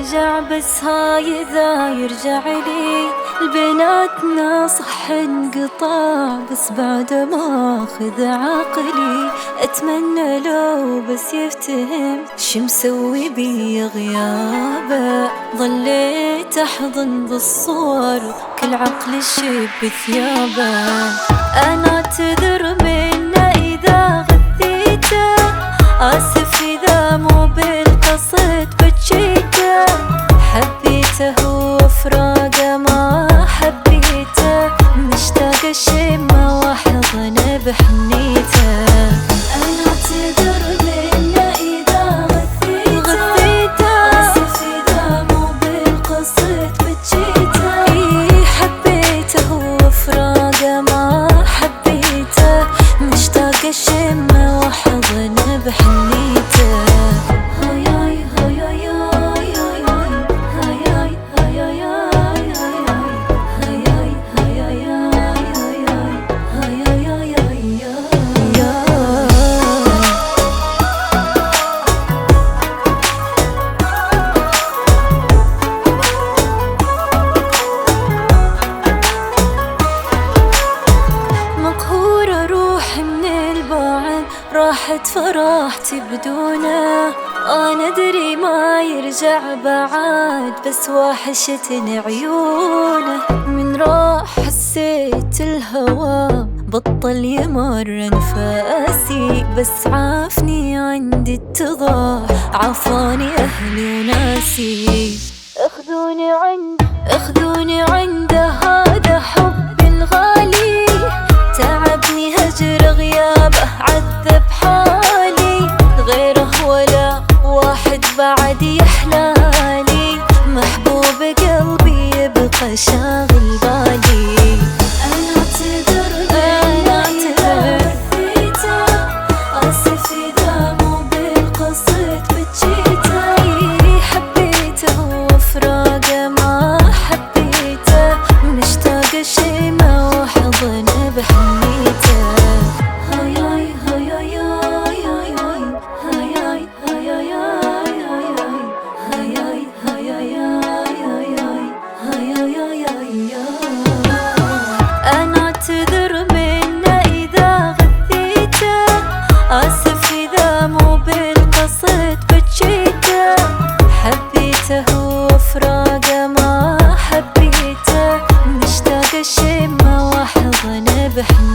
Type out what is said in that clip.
يرجع، بس هاي إذا يرجع لي. البنات صح انقطع، بس بعد ما أخذ عقلي. أتمنى لو بس يفتهم شو مسوي بي غيابه. ظليت أحضن بالصور كل عقلي شب ثيابه. أنا أعتذر منه إذا غثيته، آسف إذا مو بالقصد بجيته. حبيته وفراقه ما حبيته، مشتاق أشمه وأحضنه بحنيته. أنا أعتذر منه إذا غثيته، آسف إذا مو بالقصد بجيته. حبيته وفراقه ما حبيته، مشتاق أشمه وأحضنه بحنيته. راحت فرحتي بدونه، أنا أدري ما يرجع بعد، بس وحشتني عيونه. من راح حسيت الهوى بطل يمر أنفاسي، بس عافني عندي اتضاح، عافاني أهلي وناسي. اخذوني عنده هذا حبي الغالي، تعبني هجر غيابه عذب حالي. غيره ولا واحد بعد يحلالي، محبوب قلبي يبقى شاغل بالي. أنا أعتذر غثيته، آسف إذا مو بالقصد بجيته. حبيته وفراقه ما حبيته، مشتاق أشمه وأحضنه بحنيته. أنا أعتذر منه إذا غثيته، آسف إذا مو بالقصد بجيته. حبيته وفراقه ما حبيته، مشتاق أشمه وأحضنه بحنيته.